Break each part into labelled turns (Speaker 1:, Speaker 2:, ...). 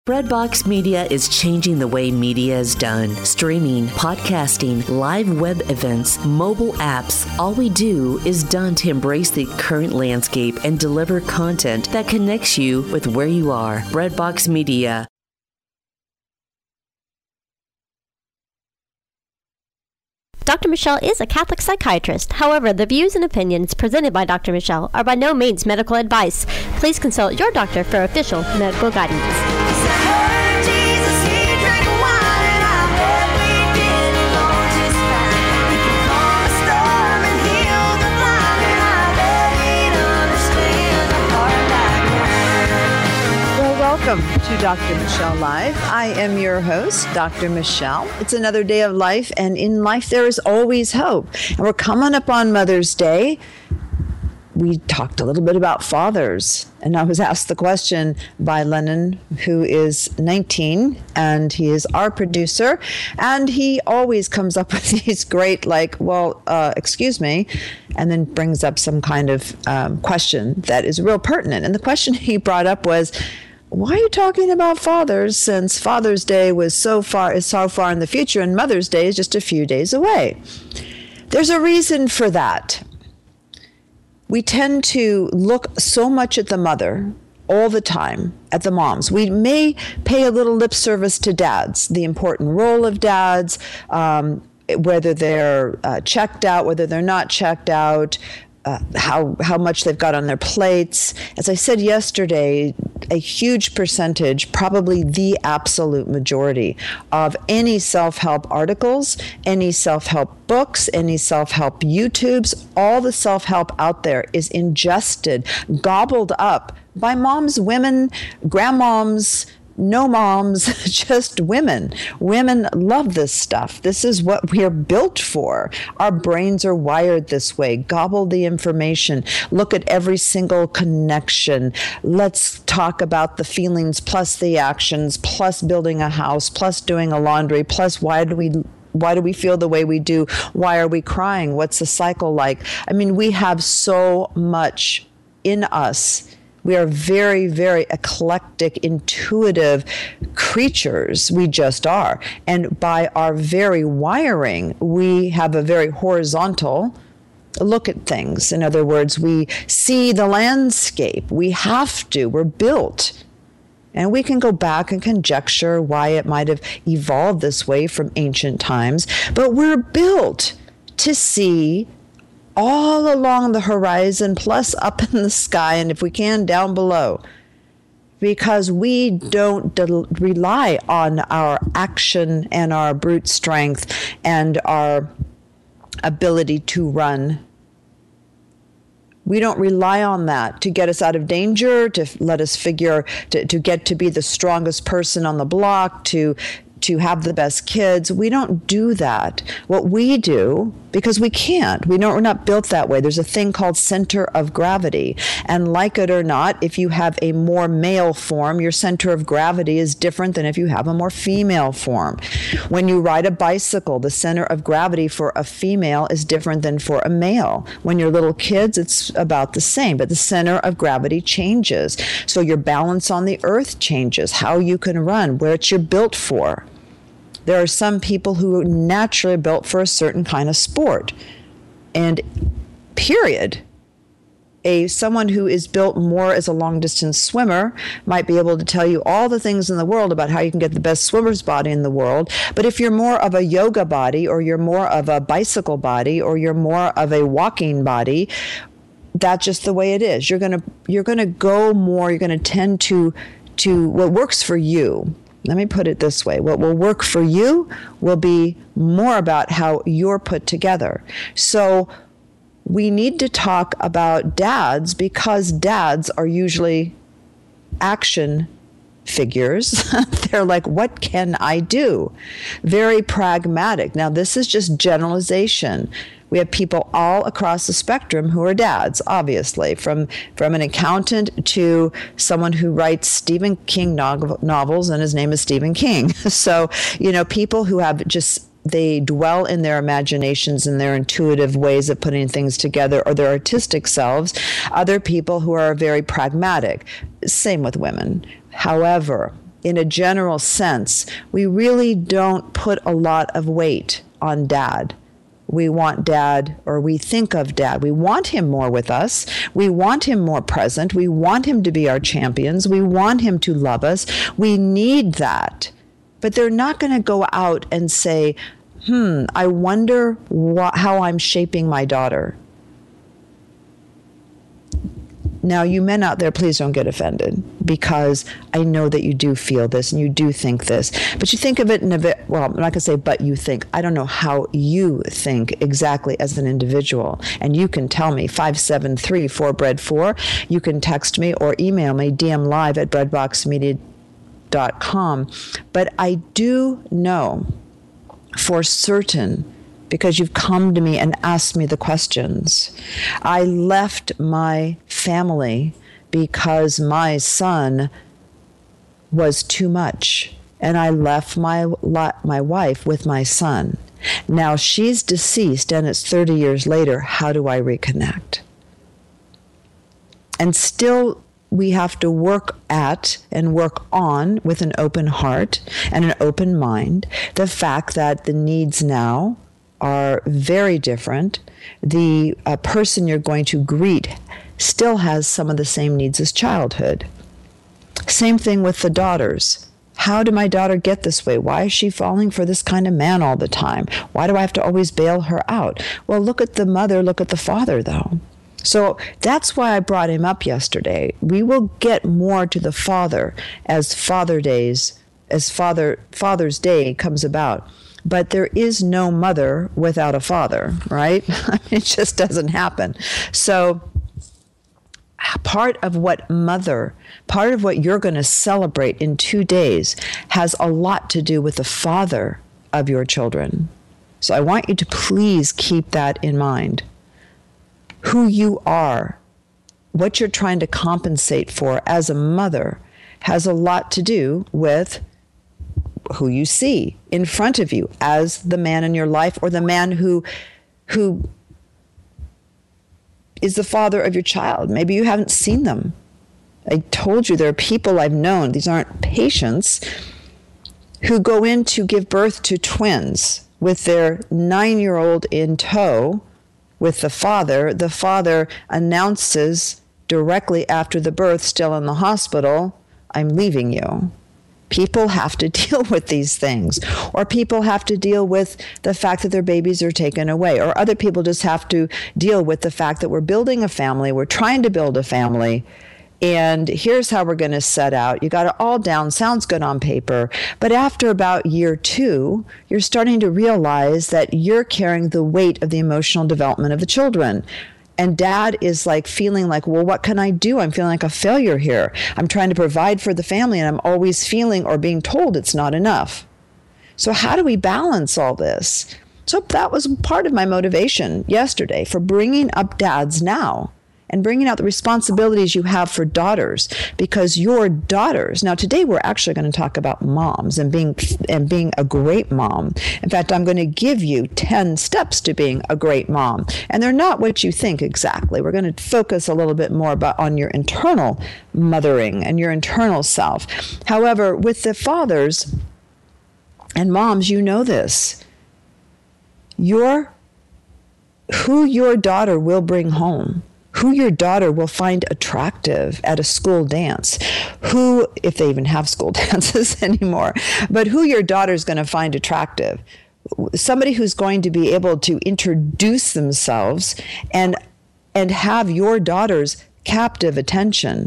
Speaker 1: Breadbox Media is changing the way media is done. Streaming, podcasting, live web events, mobile apps. All we do is done to embrace the current landscape and deliver content that connects you with where you are. Breadbox Media.
Speaker 2: Dr. Michelle is a Catholic psychiatrist. However, the views and opinions presented by Dr. Michelle are by no means medical advice. Please consult your doctor for official medical guidance.
Speaker 3: Welcome to Dr. Michelle Live. I am your host, Dr. Michelle. It's another day of life, and in life there is always hope. And we're coming up on Mother's Day. We talked a little bit about fathers, and I was asked the question by Lennon, who is 19, and he is our producer, and he always comes up with these great, excuse me, and then brings up some kind of question that is real pertinent. And the question he brought up was, why are you talking about fathers since Father's Day is so far in the future and Mother's Day is just a few days away? There's a reason for that. We tend to look so much at the mother all the time, at the moms. We may pay a little lip service to dads, the important role of dads, whether they're checked out, whether they're not checked out, how much they've got on their plates. As I said yesterday, a huge percentage, probably the absolute majority of any self-help articles, any self-help books, any self-help YouTubes, all the self-help out there is ingested, gobbled up by moms, women, grandmoms, no moms, just women. Women love this stuff. This is what we are built for. Our brains are wired this way. Gobble the information. Look at every single connection. Let's talk about the feelings plus the actions, plus building a house, plus doing a laundry, plus why do we feel the way we do? Why are we crying? What's the cycle like? I mean, we have so much in us. We are very, very eclectic, intuitive creatures. We just are. And by our very wiring, we have a very horizontal look at things. In other words, we see the landscape. We have to. We're built. And we can go back and conjecture why it might have evolved this way from ancient times. But we're built to see all along the horizon, plus up in the sky, and if we can, down below. Because we don't rely on our action and our brute strength and our ability to run. We don't rely on that to get us out of danger, to let us figure, to get to be the strongest person on the block, to have the best kids. We don't do that. What we do, because we can't, we're not built that way. There's a thing called center of gravity. And like it or not, if you have a more male form, your center of gravity is different than if you have a more female form. When you ride a bicycle, the center of gravity for a female is different than for a male. When you're little kids, it's about the same, but the center of gravity changes. So your balance on the earth changes, how you can run, where you're built for. There are some people who are naturally built for a certain kind of sport. And period. Someone who is built more as a long-distance swimmer might be able to tell you all the things in the world about how you can get the best swimmer's body in the world. But if you're more of a yoga body, or you're more of a bicycle body, or you're more of a walking body, that's just the way it is. You're gonna go more. You're gonna tend to what works for you. Let me put it this way. What will work for you will be more about how you're put together. So we need to talk about dads, because dads are usually action figures. They're like, what can I do? Very pragmatic. Now, this is just generalization. We have people all across the spectrum who are dads, obviously, from an accountant to someone who writes Stephen King novels, and his name is Stephen King. So, people who have they dwell in their imaginations and their intuitive ways of putting things together, or their artistic selves. Other people who are very pragmatic. Same with women. However, in a general sense, we really don't put a lot of weight on dad. We want dad, or we think of dad. We want him more with us. We want him more present. We want him to be our champions. We want him to love us. We need that. But they're not going to go out and say, I wonder how I'm shaping my daughter. Now, you men out there, please don't get offended, because I know that you do feel this and you do think this. But you think of it in a bit, well, I'm not going to say, but you think. I don't know how you think exactly as an individual. And you can tell me, 573-4BREAD4. You can text me or email me, dmlive@breadboxmedia.com. But I do know for certain, because you've come to me and asked me the questions. I left my family because my son was too much, and I left my wife with my son. Now she's deceased, and it's 30 years later. How do I reconnect? And still, we have to work at and work on, with an open heart and an open mind, the fact that the needs now are very different. The person you're going to greet still has some of the same needs as childhood. Same thing with the daughters. How did my daughter get this way? Why is she falling for this kind of man all the time? Why do I have to always bail her out? Well, look at the mother, look at the father, though. So that's why I brought him up yesterday. We will get more to the father as Father's Day comes about. But there is no mother without a father, right? It just doesn't happen. So part of what you're going to celebrate in 2 days has a lot to do with the father of your children. So I want you to please keep that in mind. Who you are, what you're trying to compensate for as a mother, has a lot to do with who you see in front of you as the man in your life, or the man who is the father of your child. Maybe you haven't seen them. I told you there are people I've known, these aren't patients, who go in to give birth to twins with their 9-year-old in tow with the father. The father announces directly after the birth, still in the hospital, "I'm leaving you." People have to deal with these things, or people have to deal with the fact that their babies are taken away, or other people just have to deal with the fact that we're building a family, we're trying to build a family, and here's how we're going to set out. You got it all down, sounds good on paper, but after about year 2, you're starting to realize that you're carrying the weight of the emotional development of the children. And dad is like feeling like, well, what can I do? I'm feeling like a failure here. I'm trying to provide for the family, and I'm always feeling or being told it's not enough. So how do we balance all this? So that was part of my motivation yesterday for bringing up dads now and bringing out the responsibilities you have for daughters, because your daughters, now today we're actually going to talk about moms and being a great mom. In fact, I'm going to give you 10 steps to being a great mom. And they're not what you think exactly. We're going to focus a little bit more on your internal mothering and your internal self. However, with the fathers and moms, you know this. Who your daughter will bring home, who your daughter will find attractive at a school dance, who, if they even have school dances anymore, but who your daughter's going to find attractive, somebody who's going to be able to introduce themselves and have your daughter's captive attention,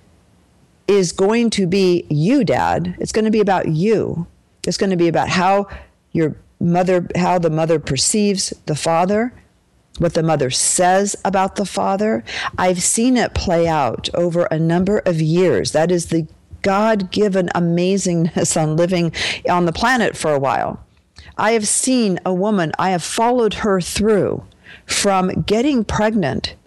Speaker 3: is going to be you, Dad. It's going to be about you. It's going to be about how the mother perceives the father, what the mother says about the father. I've seen it play out over a number of years. That is the God-given amazingness on living on the planet for a while. I have seen a woman, I have followed her through from getting pregnant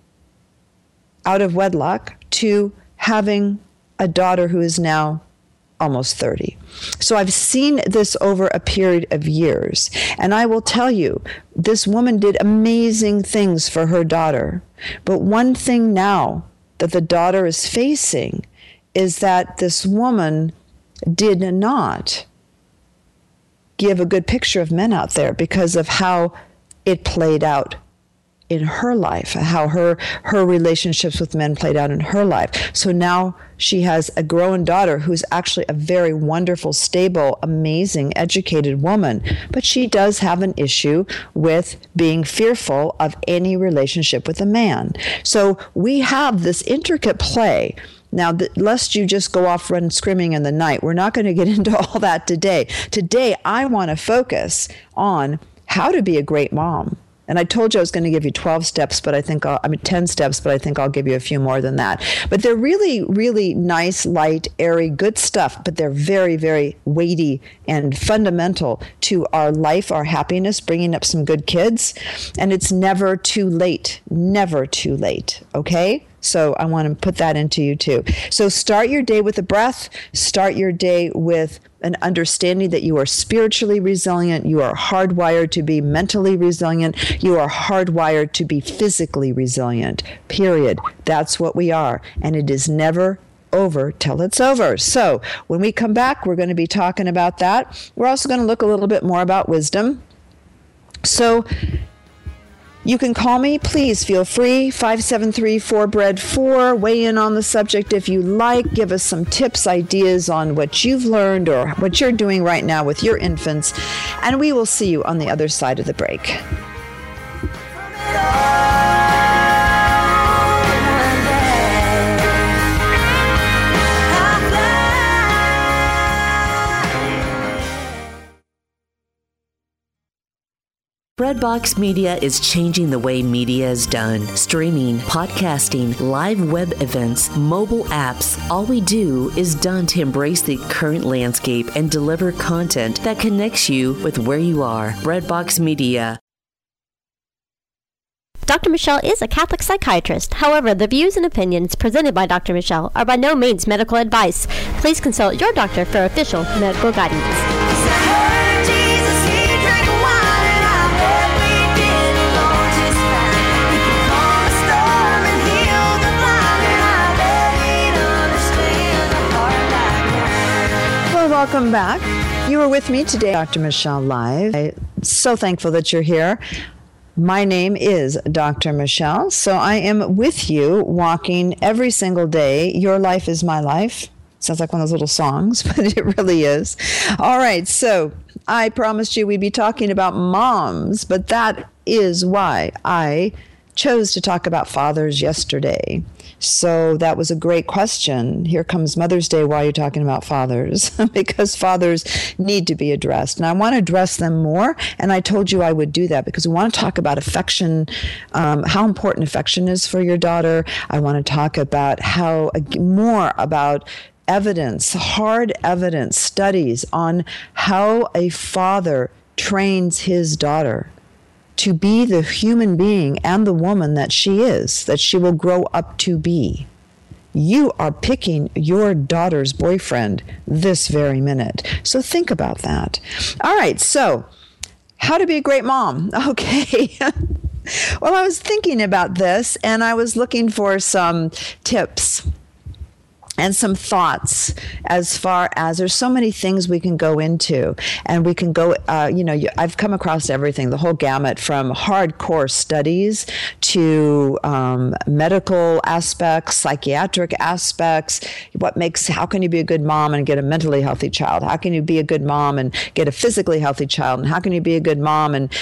Speaker 3: out of wedlock to having a daughter who is now almost 30. So I've seen this over a period of years. And I will tell you, this woman did amazing things for her daughter. But one thing now that the daughter is facing is that this woman did not give a good picture of men out there because of how it played out in her life, how her relationships with men played out in her life. So now she has a grown daughter who's actually a very wonderful, stable, amazing, educated woman. But she does have an issue with being fearful of any relationship with a man. So we have this intricate play. Now, lest you just go off run screaming in the night, we're not going to get into all that today. Today, I want to focus on how to be a great mom. And I told you I was going to give you 12 steps, but 10 steps, but I think I'll give you a few more than that. But they're really, really nice, light, airy, good stuff, but they're very, very weighty and fundamental to our life, our happiness, bringing up some good kids. And it's never too late, okay? So I want to put that into you too. So start your day with a breath. Start your day with an understanding that you are spiritually resilient. You are hardwired to be mentally resilient. You are hardwired to be physically resilient, period. That's what we are. And it is never over till it's over. So when we come back, we're going to be talking about that. We're also going to look a little bit more about wisdom. So you can call me, please feel free, 573-4BREAD4. Weigh in on the subject if you like. Give us some tips, ideas on what you've learned or what you're doing right now with your infants. And we will see you on the other side of the break.
Speaker 1: Breadbox Media is changing the way media is done. Streaming, podcasting, live web events, mobile apps. All we do is done to embrace the current landscape and deliver content that connects you with where you are. Breadbox Media.
Speaker 2: Dr. Michelle is a Catholic psychiatrist. However, the views and opinions presented by Dr. Michelle are by no means medical advice. Please consult your doctor for official medical guidance.
Speaker 3: Welcome back. You are with me today, Dr. Michelle Live. I'm so thankful that you're here. My name is Dr. Michelle, so I am with you walking every single day. Your life is my life. Sounds like one of those little songs, but it really is. All right, so I promised you we'd be talking about moms, but that is why I chose to talk about fathers yesterday. So that was a great question. Here comes Mother's Day. Why are you talking about fathers? Because fathers need to be addressed. And I want to address them more. And I told you I would do that because we want to talk about affection, how important affection is for your daughter. I want to talk about more about evidence, hard evidence, studies on how a father trains his daughter to be the human being and the woman that she is, that she will grow up to be. You are picking your daughter's boyfriend this very minute. So think about that. All right, so how to be a great mom. Okay. Well, I was thinking about this and I was looking for some tips and some thoughts as far as there's so many things we can go into and we can go, I've come across everything, the whole gamut from hardcore studies to medical aspects, psychiatric aspects, how can you be a good mom and get a mentally healthy child? How can you be a good mom and get a physically healthy child? And how can you be a good mom and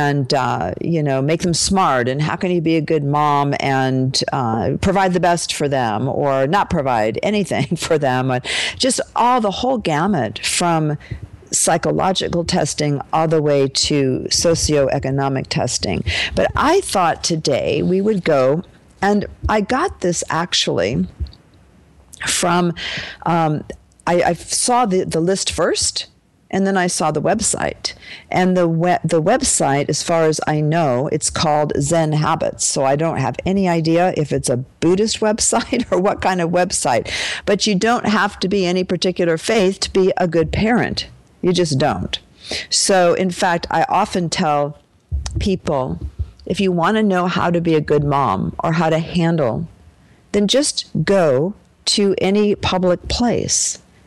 Speaker 3: make them smart? And how can you be a good mom and provide the best for them or not provide anything for them? Just the whole gamut from psychological testing all the way to socioeconomic testing. But I thought today we would go, and I got this actually from, I saw the list first, and then I saw the website. And the website, as far as I know, it's called Zen Habits. So I don't have any idea if it's a Buddhist website or what kind of website. But you don't have to be any particular faith to be a good parent. You just don't. So, in fact, I often tell people, if you want to know how to be a good mom or how to handle, then just go to any public place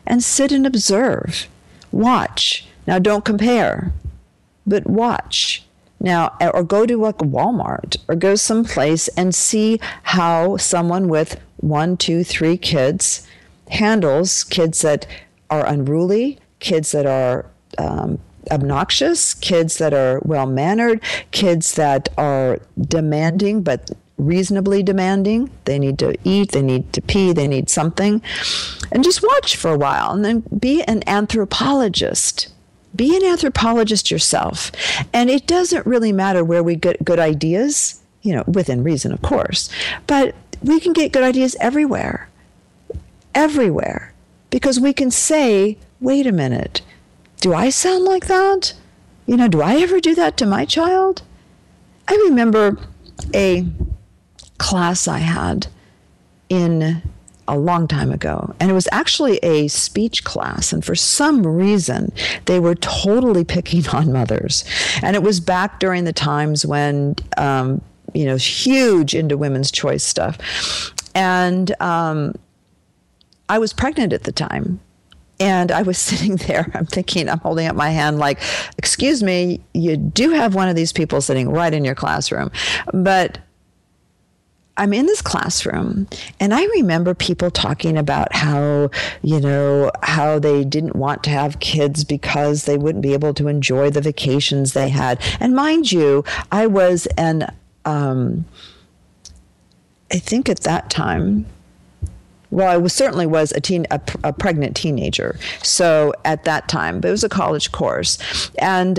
Speaker 3: and sit and observe. Watch. Now, don't compare, but watch. Now, or go to like Walmart or go someplace and see how someone with 1, 2, 3 kids handles kids that are unruly, kids that are obnoxious, kids that are well-mannered, kids that are demanding but reasonably demanding. They need to eat, they need to pee, they need something. And just watch for a while and then be an anthropologist. Be an anthropologist yourself. And it doesn't really matter where we get good ideas, within reason, of course, but we can get good ideas everywhere. Everywhere. Because we can say, wait a minute, do I sound like that? Do I ever do that to my child? I remember a class I had in a long time ago, and it was actually a speech class, and for some reason they were totally picking on mothers. And it was back during the times when huge into women's choice stuff, and I was pregnant at the time. And I was sitting there, I'm holding up my hand like, excuse me, you do have one of these people sitting right in your classroom. But I'm in this classroom, and I remember people talking about how they didn't want to have kids because they wouldn't be able to enjoy the vacations they had. And mind you, I was I think at that time, well, I certainly was a pregnant teenager. So at that time, but it was a college course. And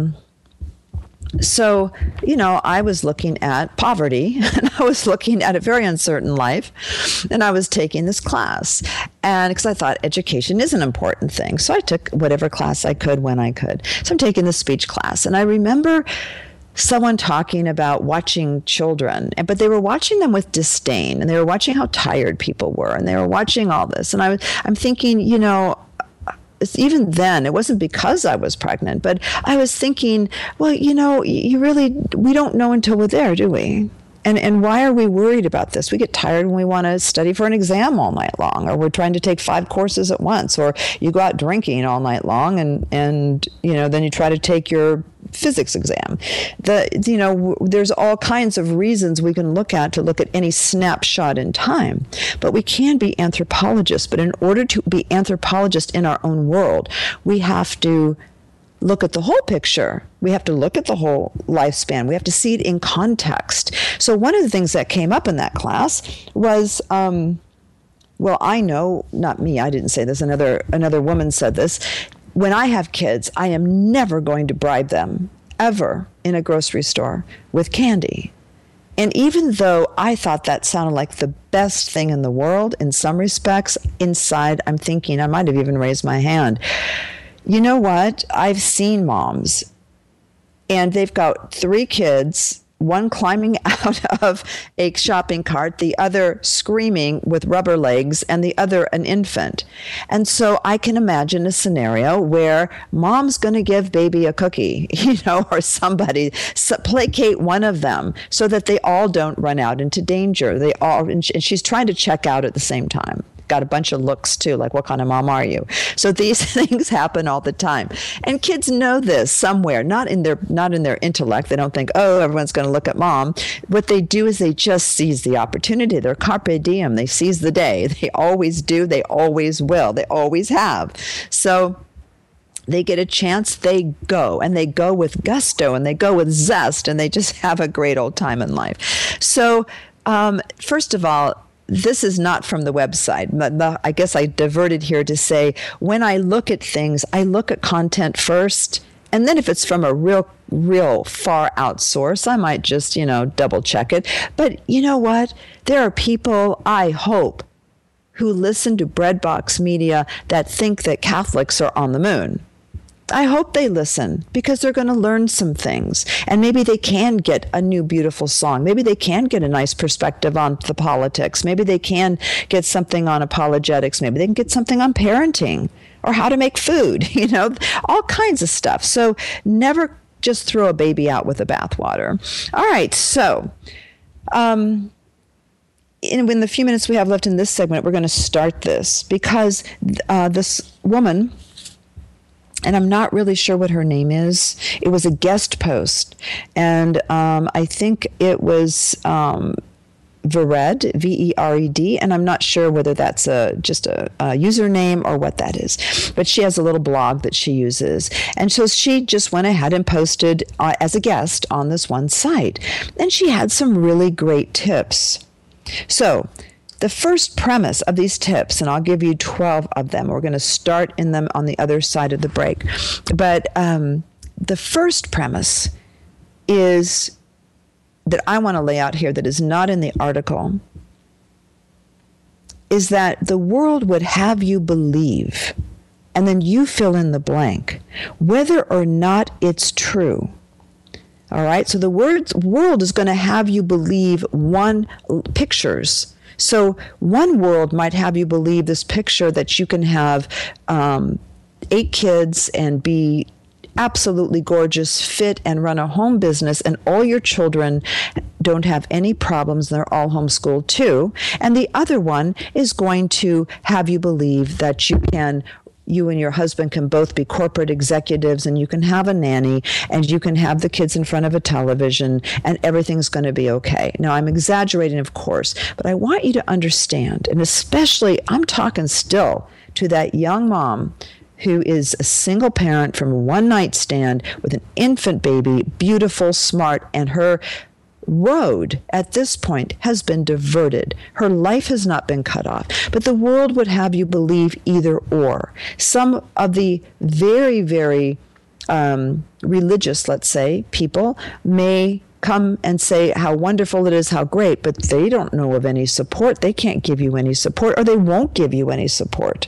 Speaker 3: so, I was looking at poverty, and I was looking at a very uncertain life, and I was taking this class. And because I thought education is an important thing. So I took whatever class I could when I could. So I'm taking the speech class. And I remember someone talking about watching children, but they were watching them with disdain, and they were watching how tired people were, and they were watching all this. And I'm thinking, even then, it wasn't because I was pregnant, but I was thinking, well, we don't know until we're there, do we? And why are we worried about this? We get tired when we want to study for an exam all night long, or we're trying to take 5 courses at once, or you go out drinking all night long, and then you try to take your physics exam. There's all kinds of reasons we can look at any snapshot in time. But we can be anthropologists. But in order to be anthropologists in our own world, we have to look at the whole picture. We have to look at the whole lifespan. We have to see it in context. So one of the things that came up in that class was, I know, not me, I didn't say this, another woman said this. When I have kids, I am never going to bribe them, ever, in a grocery store with candy. And even though I thought that sounded like the best thing in the world, in some respects, inside I'm thinking, I might have even raised my hand. You know what? I've seen moms, and they've got 3 kids, one climbing out of a shopping cart, the other screaming with rubber legs, and the other an infant. And so I can imagine a scenario where mom's going to give baby a cookie, or somebody, placate one of them so that they all don't run out into danger. And she's trying to check out at the same time. Got a bunch of looks too, like, what kind of mom are you? So these things happen all the time, and kids know this somewhere, not in their intellect. They don't think, oh, everyone's going to look at mom. What they do is they just seize the opportunity. They're carpe diem. They seize the day. They always do. They always will. They always have. So they get a chance, they go, and they go with gusto, and they go with zest, and they just have a great old time in life. So first of all, this is not from the website. I guess I diverted here to say, when I look at things, I look at content first. And then if it's from a real far out source, I might just, double check it. But you know what? There are people, I hope, who listen to Breadbox Media that think that Catholics are on the moon. I hope they listen, because they're going to learn some things. And maybe they can get a new beautiful song. Maybe they can get a nice perspective on the politics. Maybe they can get something on apologetics. Maybe they can get something on parenting or how to make food, all kinds of stuff. So never just throw a baby out with the bathwater. All right. So in the few minutes we have left in this segment, we're going to start this because this woman, and I'm not really sure what her name is. It was a guest post, and I think it was Vered, V-E-R-E-D, and I'm not sure whether that's just a username or what that is. But she has a little blog that she uses. And so she just went ahead and posted as a guest on this one site. And she had some really great tips. So the first premise of these tips, and I'll give you 12 of them. We're going to start in them on the other side of the break. But the first premise is that I want to lay out here that is not in the article is that the world would have you believe, and then you fill in the blank, whether or not it's true. All right? So the world is going to have you believe pictures. So one world might have you believe this picture that you can have 8 kids and be absolutely gorgeous, fit, and run a home business, and all your children don't have any problems, and they're all homeschooled too. And the other one is going to have you believe that you and your husband can both be corporate executives, and you can have a nanny, and you can have the kids in front of a television, and everything's going to be okay. Now, I'm exaggerating, of course, but I want you to understand, and especially I'm talking still to that young mom who is a single parent from a one-night stand with an infant baby, beautiful, smart, and her road at this point has been diverted. Her life has not been cut off. But the world would have you believe either or. Some of the very, very religious, let's say, people may come and say how wonderful it is, how great, but they don't know of any support. They can't give you any support, or they won't give you any support.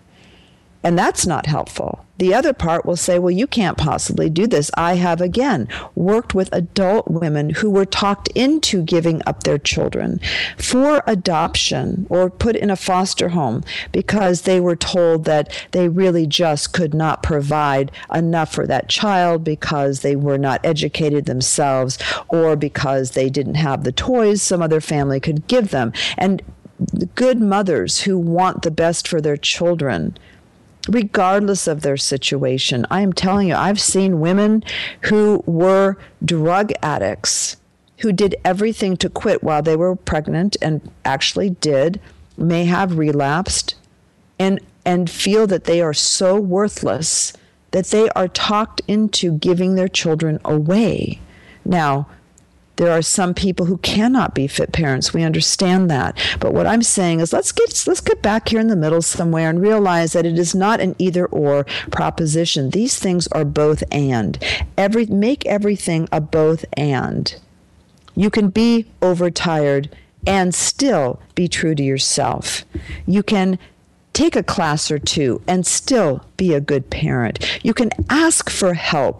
Speaker 3: And that's not helpful. The other part will say, well, you can't possibly do this. I have, again, worked with adult women who were talked into giving up their children for adoption or put in a foster home because they were told that they really just could not provide enough for that child because they were not educated themselves or because they didn't have the toys some other family could give them. And good mothers who want the best for their children, regardless of their situation. I am telling you, I've seen women who were drug addicts, who did everything to quit while they were pregnant and actually may have relapsed and feel that they are so worthless that they are talked into giving their children away. Now, there are some people who cannot be fit parents. We understand that. But what I'm saying is let's get back here in the middle somewhere and realize that it is not an either-or proposition. These things are both and. Make everything a both and. You can be overtired and still be true to yourself. You can take a class or two and still be a good parent. You can ask for help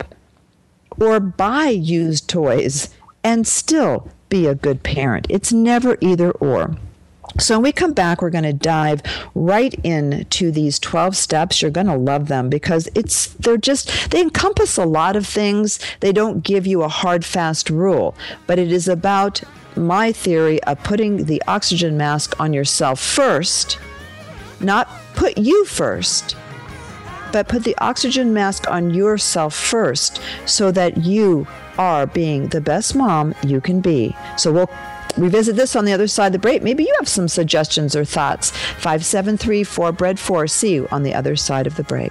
Speaker 3: or buy used toys and still be a good parent. It's never either or. So when we come back, we're going to dive right into these 12 steps. You're going to love them because they encompass a lot of things. They don't give you a hard, fast rule, but it is about my theory of putting the oxygen mask on yourself first, not put you first, but put the oxygen mask on yourself first so that you are being the best mom you can be. So we'll revisit this on the other side of the break. Maybe you have some suggestions or thoughts. 573-4BREAD4. See you on the other side of the break.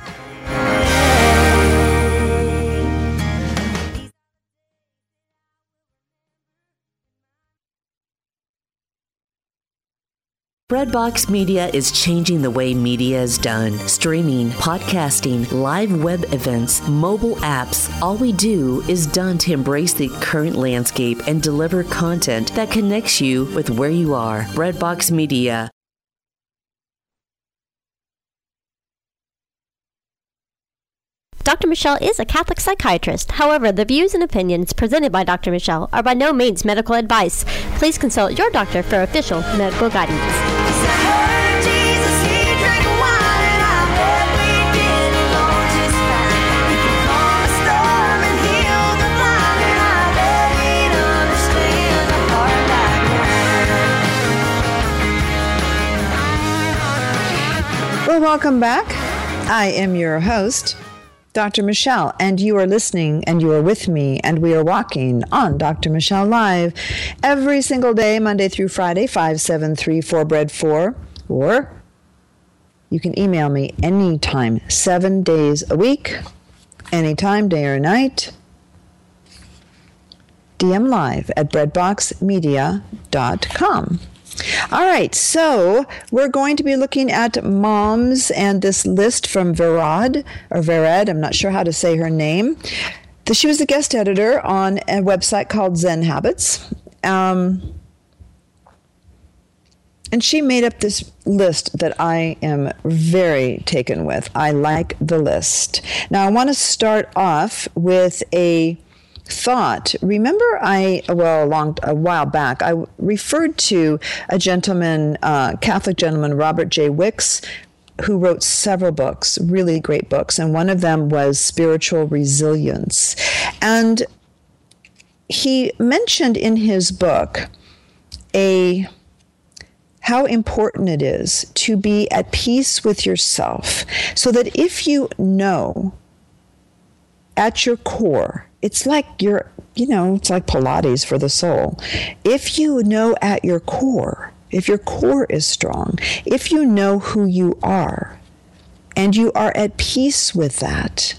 Speaker 1: Breadbox Media is changing the way media is done. Streaming, podcasting, live web events, mobile apps. All we do is done to embrace the current landscape and deliver content that connects you with where you are. Breadbox Media.
Speaker 2: Dr. Michelle is a Catholic psychiatrist. However, the views and opinions presented by Dr. Michelle are by no means medical advice. Please consult your doctor for official medical guidance.
Speaker 3: Well, welcome back. I am your host, Dr. Michelle, and you are listening and you are with me, and we are walking on Dr. Michelle Live every single day, Monday through Friday, 573-4BREAD4, or you can email me anytime, 7 days a week, anytime, day or night. DM live at breadboxmedia.com. All right, so we're going to be looking at moms and this list from Vered, I'm not sure how to say her name. She was a guest editor on a website called Zen Habits. And she made up this list that I am very taken with. I like the list. Now, I want to start off with a thought. Remember, a while back, I referred to a gentleman, Catholic gentleman, Robert J. Wicks, who wrote several books, really great books, and one of them was Spiritual Resilience. And he mentioned in his book how important it is to be at peace with yourself, so that if you know at your core, it's like it's like Pilates for the soul. If you know at your core, if your core is strong, if you know who you are, and you are at peace with that,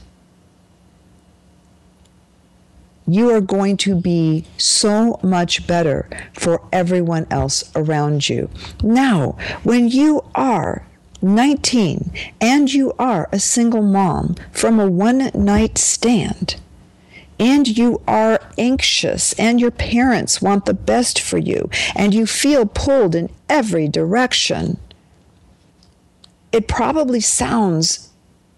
Speaker 3: you are going to be so much better for everyone else around you. Now, when you are 19 and you are a single mom from a one-night stand, and you are anxious, and your parents want the best for you, and you feel pulled in every direction, it probably sounds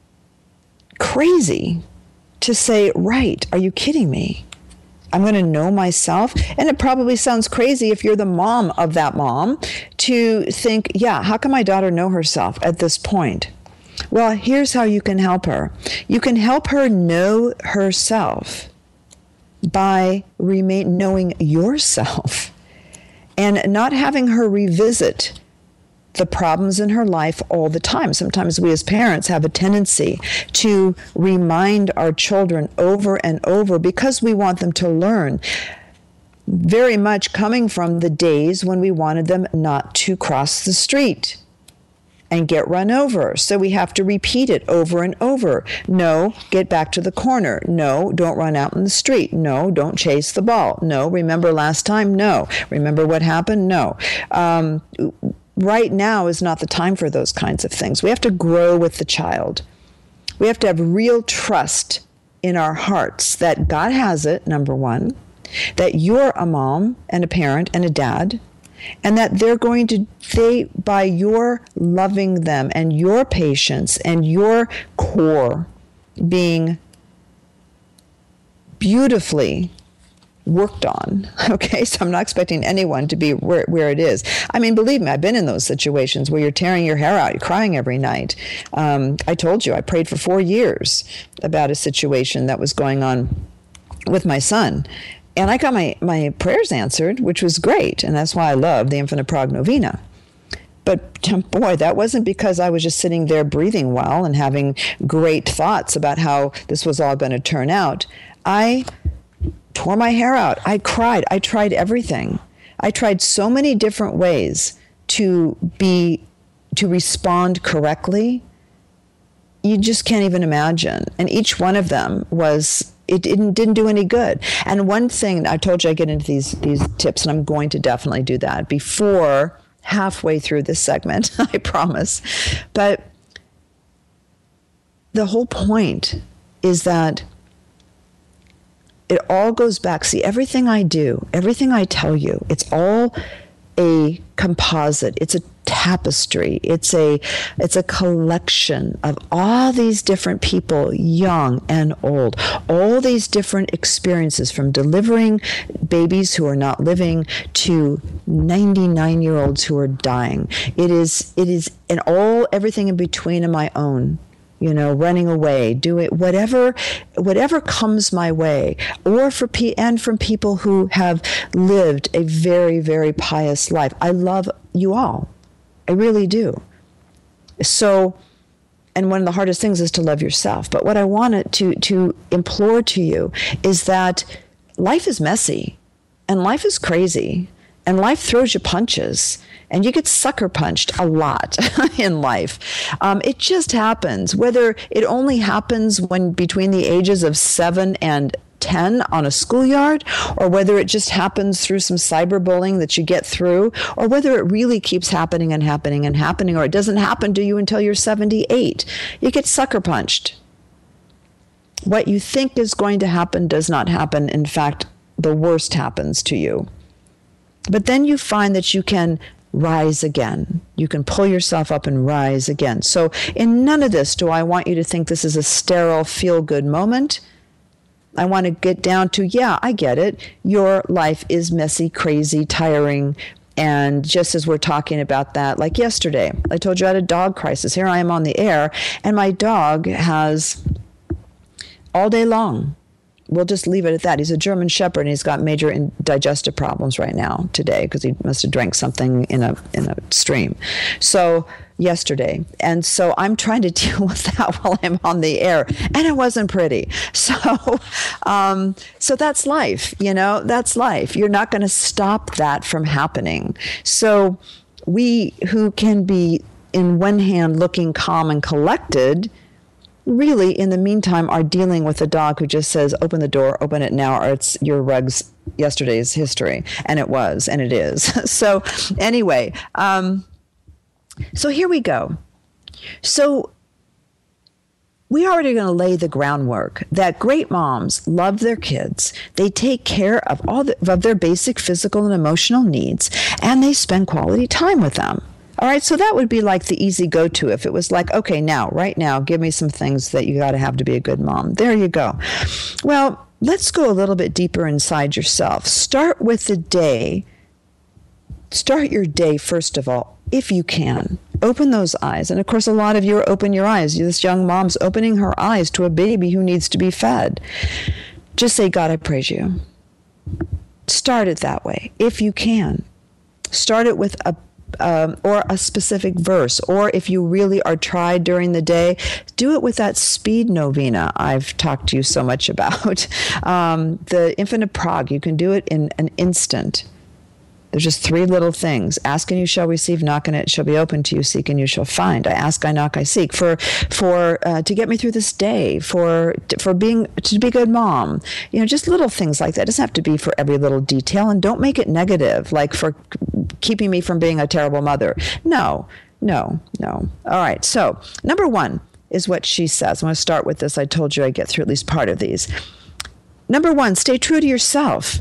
Speaker 3: crazy to say, right, are you kidding me? I'm going to know myself? And it probably sounds crazy if you're the mom of that mom to think, yeah, how can my daughter know herself at this point? Well, here's how you can help her. You can help her know herself by knowing yourself and not having her revisit the problems in her life all the time. Sometimes we as parents have a tendency to remind our children over and over because we want them to learn, very much coming from the days when we wanted them not to cross the street and get run over. So we have to repeat it over and over. No, get back to the corner. No, don't run out in the street. No, don't chase the ball. No, remember last time? No. Remember what happened? No. Right now is not the time for those kinds of things. We have to grow with the child. We have to have real trust in our hearts that God has it, number one, that you're a mom and a parent and a dad, and that by your loving them and your patience and your core being beautifully worked on. Okay, so I'm not expecting anyone to be where it is. I mean, believe me, I've been in those situations where you're tearing your hair out, you're crying every night. I told you, I prayed for 4 years about a situation that was going on with my son. And I got my prayers answered, which was great. And that's why I love the Infinite Prague Novena. But boy, that wasn't because I was just sitting there breathing well and having great thoughts about how this was all going to turn out. I tore my hair out. I cried. I tried everything. I tried so many different ways to respond correctly. You just can't even imagine. And each one of them didn't do any good. And one thing, I told you I get into these tips, and I'm going to definitely do that before halfway through this segment, I promise. But the whole point is that it all goes back. See, everything I do, everything I tell you, it's all a composite. It's a tapestry. It's a collection of all these different people, young and old, all these different experiences, from delivering babies who are not living to 99-year-olds who are dying. It is and everything in between of my own. Running away, doing whatever comes my way, or and from people who have lived a very, very pious life. I love you all. I really do. So And one of the hardest things is to love yourself. But what I wanted to implore to you is that life is messy and life is crazy and life throws you punches and you get sucker punched a lot in life. It just happens, whether it only happens when between the ages of 7 and 10 on a schoolyard, or whether it just happens through some cyberbullying that you get through, or whether it really keeps happening and happening and happening, or it doesn't happen to you until you're 78. You get sucker punched. What you think is going to happen does not happen. In fact, the worst happens to you. But then you find that you can rise again. You can pull yourself up and rise again. So in none of this do I want you to think this is a sterile, feel-good moment. I want to get down to, yeah, I get it. Your life is messy, crazy, tiring. And just as we're talking about that, like yesterday, I told you I had a dog crisis. Here I am on the air, and my dog has all day long. We'll just leave it at that. He's a German Shepherd, and he's got major digestive problems right now today because he must have drank something in a stream. So yesterday. And so I'm trying to deal with that while I'm on the air. And it wasn't pretty. So that's life, that's life. You're not going to stop that from happening. So we who can be, in one hand, looking calm and collected, really, in the meantime, are dealing with a dog who just says, open the door, open it now, or it's your rug's yesterday's history. And it was, and it is. So anyway, so here we go. So we already going to lay the groundwork that great moms love their kids. They take care of of their basic physical and emotional needs, and they spend quality time with them. All right, so that would be like the easy go-to if it was like, okay, right now, give me some things that you got to have to be a good mom. There you go. Well, let's go a little bit deeper inside yourself. Start with the day. Start your day, first of all, if you can. Open those eyes. And of course, a lot of you are open your eyes. This young mom's opening her eyes to a baby who needs to be fed. Just say, God, I praise you. Start it that way, if you can. Start it with or a specific verse, or if you really are tried during the day, do it with that speed novena I've talked to you so much about. The Infinite Prague, you can do it in an instant. There's just 3 little things. Ask and you shall receive, knock and it shall be open to you, seek and you shall find. I ask, I knock, I seek. To get me through this day, to be a good mom. Just little things like that. It doesn't have to be for every little detail, and don't make it negative, like for keeping me from being a terrible mother. No. All right. So number 1 is what she says. I'm going to start with this. I told you I'd get through at least part of these. Number 1, stay true to yourself.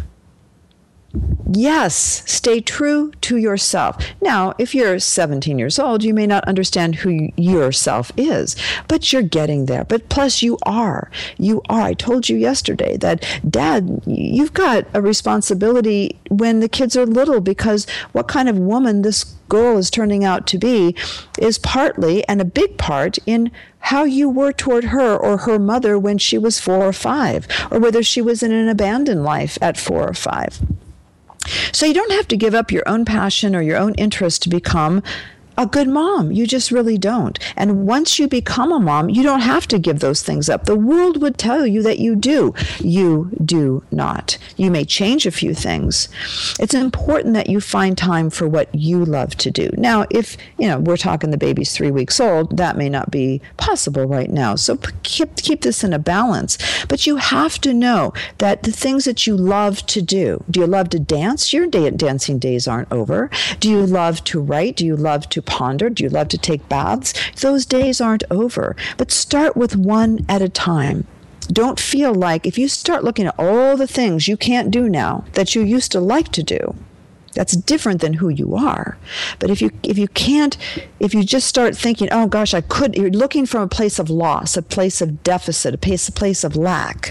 Speaker 3: Yes, stay true to yourself. Now, if you're 17 years old, you may not understand who yourself is, but you're getting there. But plus you are. I told you yesterday that, Dad, you've got a responsibility when the kids are little, because what kind of woman this girl is turning out to be is partly, and a big part, in how you were toward her or her mother when she was 4 or 5, or whether she was in an abandoned life at 4 or 5. So you don't have to give up your own passion or your own interest to become a good mom. You just really don't. And once you become a mom, you don't have to give those things up. The world would tell you that you do. You do not. You may change a few things. It's important that you find time for what you love to do. Now, if, we're talking the baby's 3 weeks old, that may not be possible right now. So keep this in a balance. But you have to know that the things that you love to do you love to dance? Your dancing days aren't over. Do you love to write? Do you love to ponder? Do you love to take baths? Those days aren't over. But start with one at a time. Don't feel like if you start looking at all the things you can't do now that you used to like to do, that's different than who you are. But if you just start thinking, oh gosh, you're looking from a place of loss, a place of deficit, a place of lack.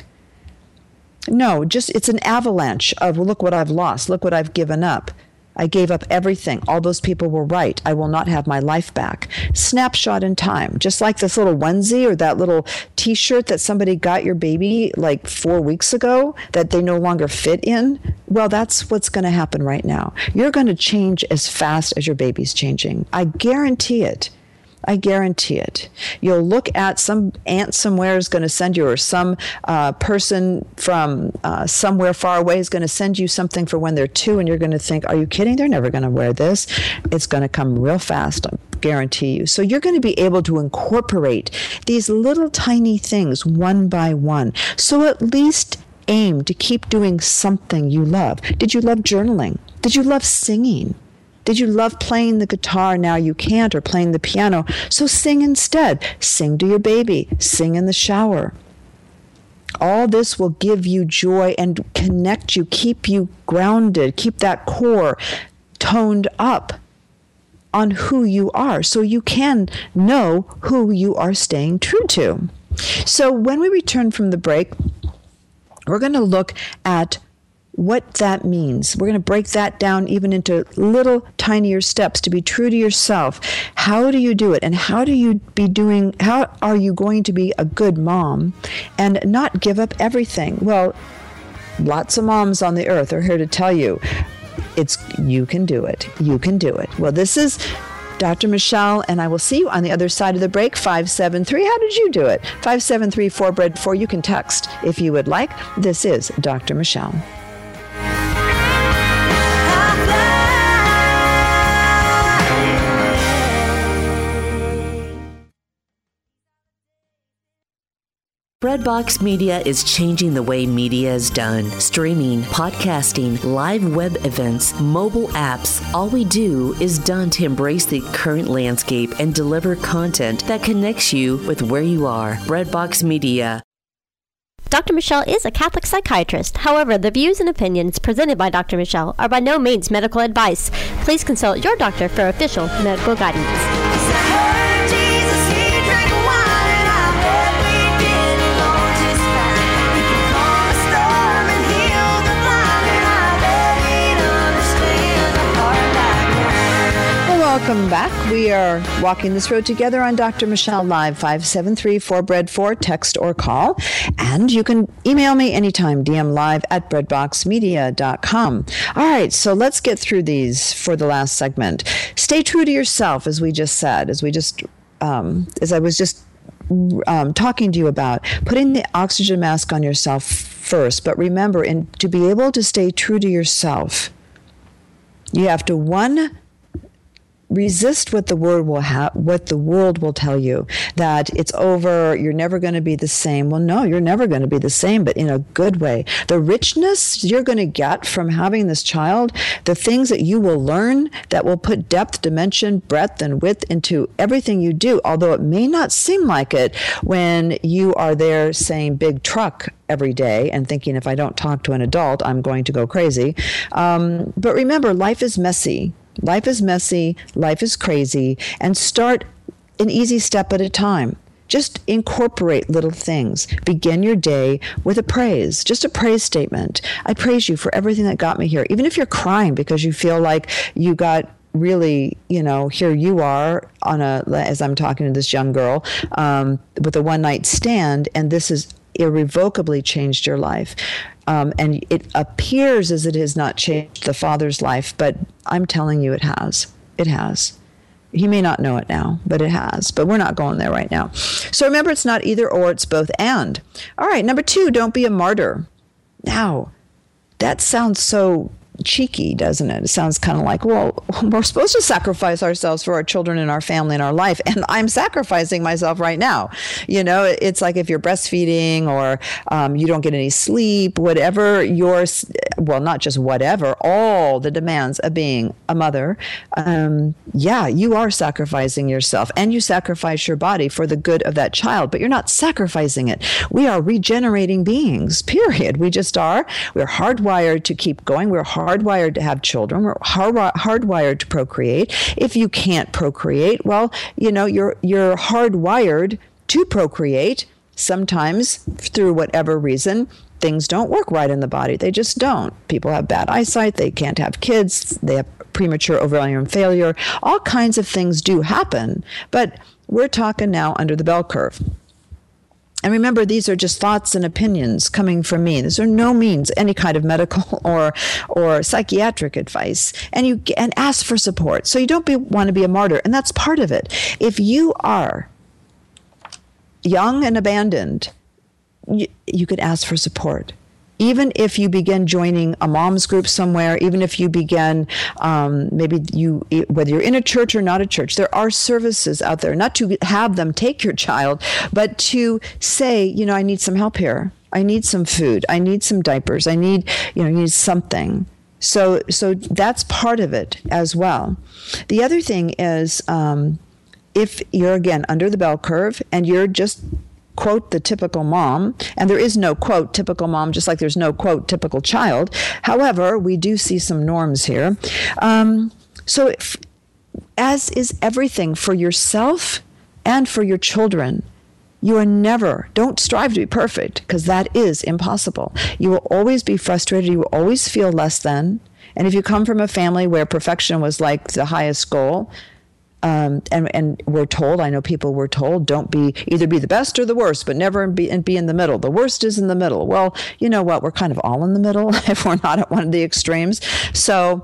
Speaker 3: No, it's an avalanche of, look what I've lost, look what I've given up. I gave up everything. All those people were right. I will not have my life back. Snapshot in time. Just like this little onesie or that little T-shirt that somebody got your baby like 4 weeks ago that they no longer fit in. Well, that's what's going to happen right now. You're going to change as fast as your baby's changing. I guarantee it. I guarantee it. You'll look at some aunt somewhere is going to send you, or some person from somewhere far away is going to send you something for when they're 2, and you're going to think, are you kidding? They're never going to wear this. It's going to come real fast, I guarantee you. So you're going to be able to incorporate these little tiny things one by one. So at least aim to keep doing something you love. Did you love journaling? Did you love singing? Did you love playing the guitar? Now you can't, or playing the piano. So sing instead. Sing to your baby. Sing in the shower. All this will give you joy and connect you, keep you grounded, keep that core toned up on who you are, so you can know who you are staying true to. So when we return from the break, we're going to look at what that means. We're going to break that down even into little tinier steps to be true to yourself. How do you do it? And how are you going to be a good mom and not give up everything? Well, lots of moms on the earth are here to tell you, you can do it. You can do it. Well, this is Dr. Michelle, and I will see you on the other side of the break. 573, how did you do it? 573-4BREAD4. You can text if you would like. This is Dr. Michelle.
Speaker 1: Breadbox Media is changing the way media is done. Streaming, podcasting, live web events, mobile apps. All we do is done to embrace the current landscape and deliver content that connects you with where you are. Breadbox Media.
Speaker 2: Dr. Michelle is a Catholic psychiatrist. However, the views and opinions presented by Dr. Michelle are by no means medical advice. Please consult your doctor for official medical guidance.
Speaker 3: Welcome back. We are walking this road together on Dr. Michelle Live, 573-4BREAD4, text or call. And you can email me anytime, dmlive@breadboxmedia.com. All right, so let's get through these for the last segment. Stay true to yourself, as we just said, as I was just talking to you about, putting the oxygen mask on yourself first. But remember, to be able to stay true to yourself, you have to, resist what the world will tell you, that it's over, you're never going to be the same. Well, no, you're never going to be the same, but in a good way. The richness you're going to get from having this child, the things that you will learn that will put depth, dimension, breadth, and width into everything you do, although it may not seem like it when you are there saying big truck every day and thinking, if I don't talk to an adult, I'm going to go crazy. But remember, life is messy. Life is messy, life is crazy, and start an easy step at a time. Just incorporate little things. Begin your day with a praise, just a praise statement. I praise you for everything that got me here. Even if you're crying because you feel like you got really, here you are as I'm talking to this young girl, with a one-night stand, and this has irrevocably changed your life. And it appears as it has not changed the father's life, but I'm telling you it has. It has. He may not know it now, but it has. But we're not going there right now. So remember, it's not either or, it's both and. All right, number 2, don't be a martyr. Now, that sounds so cheeky, doesn't it? It sounds kind of like, well, we're supposed to sacrifice ourselves for our children and our family and our life, and I'm sacrificing myself right now. It's like if you're breastfeeding or you don't get any sleep, whatever not just whatever, all the demands of being a mother, you are sacrificing yourself, and you sacrifice your body for the good of that child, but you're not sacrificing it. We are regenerating beings, period. We just are. We're hardwired to keep going. We're hardwired to have children. We're hardwired to procreate. If you can't procreate, well, you're hardwired to procreate. Sometimes, through whatever reason, things don't work right in the body. They just don't. People have bad eyesight. They can't have kids. They have premature ovarian failure. All kinds of things do happen. But we're talking now under the bell curve. And remember, these are just thoughts and opinions coming from me. These are no means any kind of medical or psychiatric advice. And ask for support. So you don't want to be a martyr. And that's part of it. If you are young and abandoned, you could ask for support. Even if you begin joining a mom's group somewhere, even if you begin, whether you're in a church or not a church, there are services out there, not to have them take your child, but to say, I need some help here. I need some food. I need some diapers. I need, you need something. So that's part of it as well. The other thing is, if you're, again, under the bell curve and you're just, quote, the typical mom, and there is no, quote, typical mom, just like there's no, quote, typical child. However, we do see some norms here. As is everything for yourself and for your children, don't strive to be perfect, because that is impossible. You will always be frustrated. You will always feel less than. And if you come from a family where perfection was like the highest goal, and we're told, I know people were told, either be the best or the worst, but never be in the middle. The worst is in the middle. Well, you know what? We're kind of all in the middle if we're not at one of the extremes. So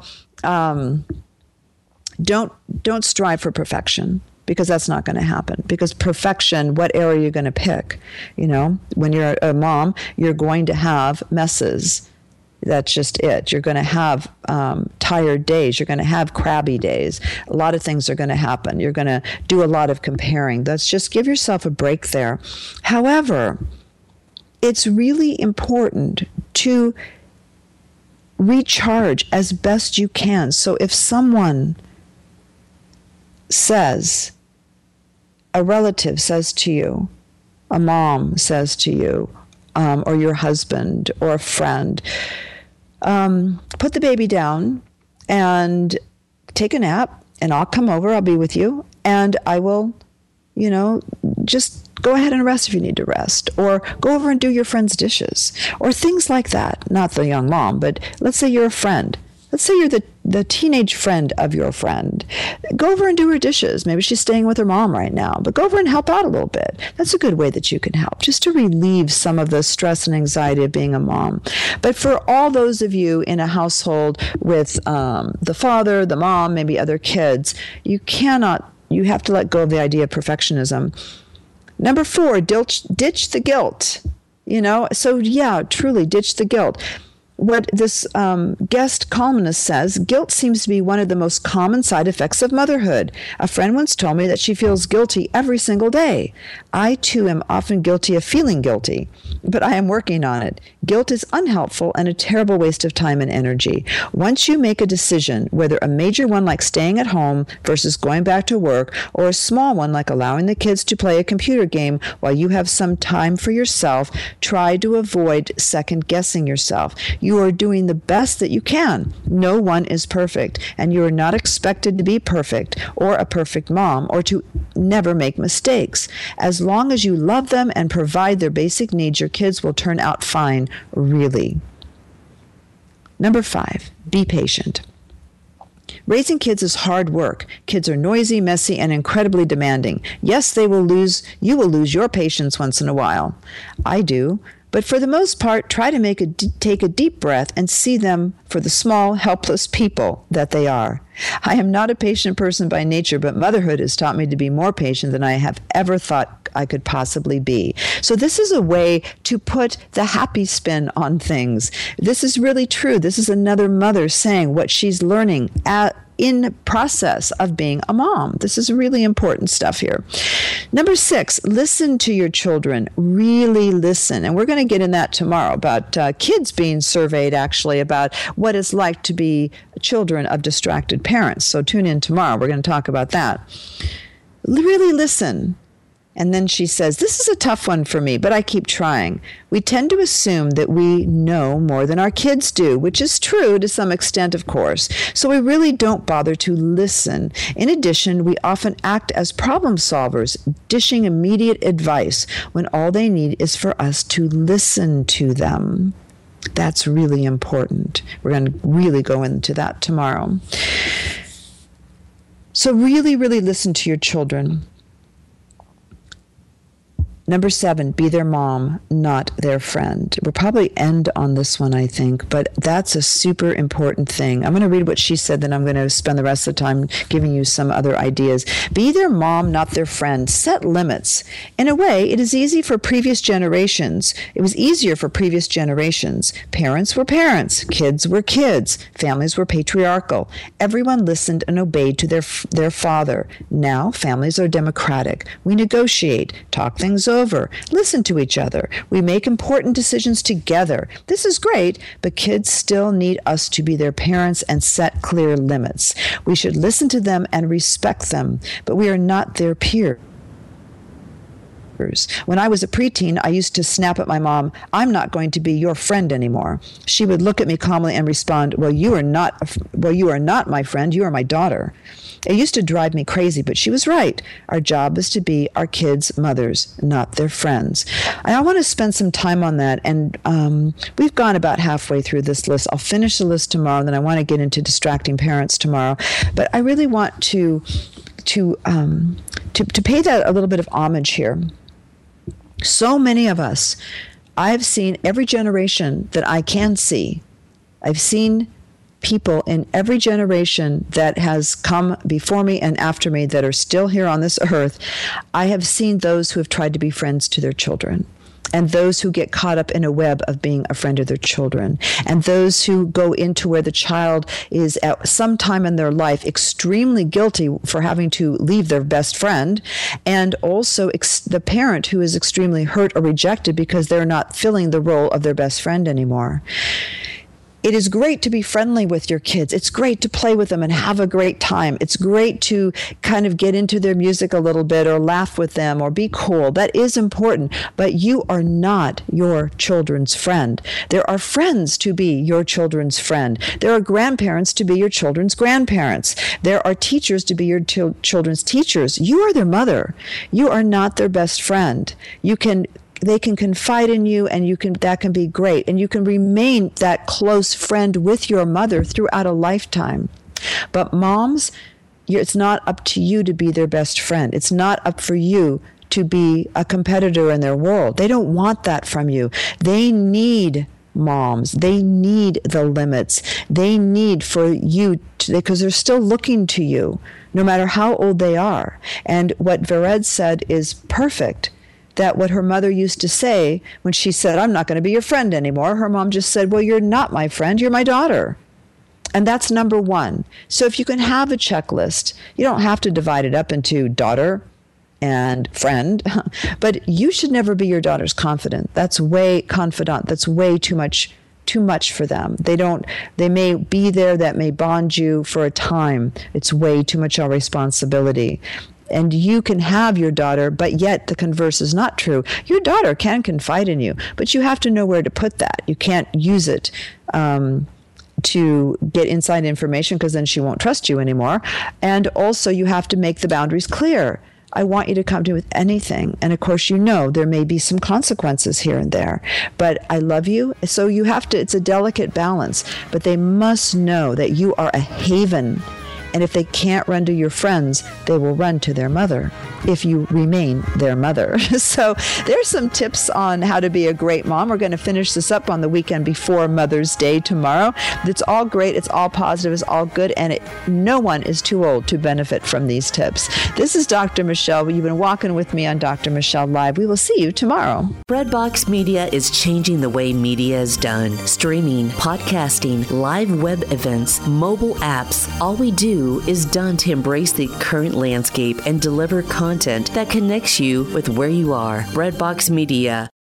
Speaker 3: don't strive for perfection, because that's not going to happen. Because perfection, what area are you going to pick? When you're a mom, you're going to have messes. That's just it. You're going to have tired days. You're going to have crabby days. A lot of things are going to happen. You're going to do a lot of comparing. Let's just give yourself a break there. However, it's really important to recharge as best you can. So if someone says, a relative says to you, a mom says to you, or your husband or a friend, put the baby down and take a nap, and I'll come over, I'll be with you, and I will, just go ahead and rest if you need to rest, or go over and do your friend's dishes, or things like that. Not the young mom, but let's say you're a friend. Let's say you're the teenage friend of your friend. Go over and do her dishes. Maybe she's staying with her mom right now, but go over and help out a little bit. That's a good way that you can help, just to relieve some of the stress and anxiety of being a mom. But for all those of you in a household with the father, the mom, maybe other kids, you have to let go of the idea of perfectionism. Number 4, ditch the guilt. So yeah, truly ditch the guilt. What this guest columnist says, guilt seems to be one of the most common side effects of motherhood. A friend once told me that she feels guilty every single day. I, too, am often guilty of feeling guilty, but I am working on it. Guilt is unhelpful and a terrible waste of time and energy. Once you make a decision, whether a major one like staying at home versus going back to work, or a small one like allowing the kids to play a computer game while you have some time for yourself, try to avoid second-guessing yourself. You are doing the best that you can. No one is perfect, and you are not expected to be perfect or a perfect mom or to never make mistakes. As long as you love them and provide their basic needs, your kids will turn out fine, really. Number 5, be patient. Raising kids is hard work. Kids are noisy, messy, and incredibly demanding. Yes, you will lose your patience once in a while. I do. But for the most part, try to take a deep breath and see them for the small, helpless people that they are. I am not a patient person by nature, but motherhood has taught me to be more patient than I have ever thought I could possibly be. So this is a way to put the happy spin on things. This is really true. This is another mother saying what she's learning in process of being a mom. This is really important stuff here. Number 6, listen to your children. Really listen. And we're going to get in that tomorrow about kids being surveyed, actually, about what it's like to be children of distracted parents. So tune in tomorrow. We're going to talk about that. Really listen. And then she says, this is a tough one for me, but I keep trying. We tend to assume that we know more than our kids do, which is true to some extent, of course. So we really don't bother to listen. In addition, we often act as problem solvers, dishing immediate advice when all they need is for us to listen to them. That's really important. We're going to really go into that tomorrow. So really, really listen to your children. Number 7, be their mom, not their friend. We'll probably end on this one, I think, but that's a super important thing. I'm going to read what she said, then I'm going to spend the rest of the time giving you some other ideas. Be their mom, not their friend. Set limits. In a way, it is easy for previous generations. It was easier for previous generations. Parents were parents. Kids were kids. Families were patriarchal. Everyone listened and obeyed to their father. Now, families are democratic. We negotiate, talk things over, listen to each other. We make important decisions together. This is great, but kids still need us to be their parents and set clear limits. We should listen to them and respect them, but we are not their peers. When I was a preteen, I used to snap at my mom, "I'm not going to be your friend anymore." She would look at me calmly and respond, well, you are not my friend, you are my daughter." It used to drive me crazy, but she was right. Our job is to be our kids' mothers, not their friends. And I want to spend some time on that, and we've gone about halfway through this list. I'll finish the list tomorrow, and then I want to get into distracting parents tomorrow. But I really want to pay that a little bit of homage here. So many of us, I've seen every generation that I can see. I've seen people in every generation that has come before me and after me that are still here on this earth. I have seen those who have tried to be friends to their children, and those who get caught up in a web of being a friend of their children, and those who go into where the child is at some time in their life extremely guilty for having to leave their best friend, and also the parent who is extremely hurt or rejected because they're not filling the role of their best friend anymore. It is great to be friendly with your kids. It's great to play with them and have a great time. It's great to kind of get into their music a little bit or laugh with them or be cool. That is important, but you are not your children's friend. There are friends to be your children's friend. There are grandparents to be your children's grandparents. There are teachers to be your children's teachers. You are their mother. You are not their best friend. They can confide in you, and that can be great. And you can remain that close friend with your mother throughout a lifetime. But moms, it's not up to you to be their best friend. It's not up for you to be a competitor in their world. They don't want that from you. They need moms. They need the limits. They need for you because they're still looking to you, no matter how old they are. And what Vered said is perfect. That what her mother used to say when she said, "I'm not going to be your friend anymore," her mom just said, "Well, you're not my friend, you're my daughter." And that's number 1. So if you can have a checklist, you don't have to divide it up into daughter and friend, but you should never be your daughter's confidant. That's way too much for them. They may be there, that may bond you for a time. It's way too much our responsibility. And you can have your daughter, but yet the converse is not true. Your daughter can confide in you, but you have to know where to put that. You can't use it to get inside information, because then she won't trust you anymore. And also you have to make the boundaries clear. I want you to come to me with anything. And of course, there may be some consequences here and there, but I love you. So you have to, it's a delicate balance, but they must know that you are a haven. And if they can't run to your friends, they will run to their mother if you remain their mother. So there's some tips on how to be a great mom. We're going to finish this up on the weekend before Mother's Day tomorrow. It's all great. It's all positive. It's all good. And no one is too old to benefit from these tips. This is Dr. Michelle. You've been walking with me on Dr. Michelle Live. We will see you tomorrow.
Speaker 1: Breadbox Media is changing the way media is done. Streaming, podcasting, live web events, mobile apps. All we do is done to embrace the current landscape and deliver content that connects you with where you are. Breadbox Media.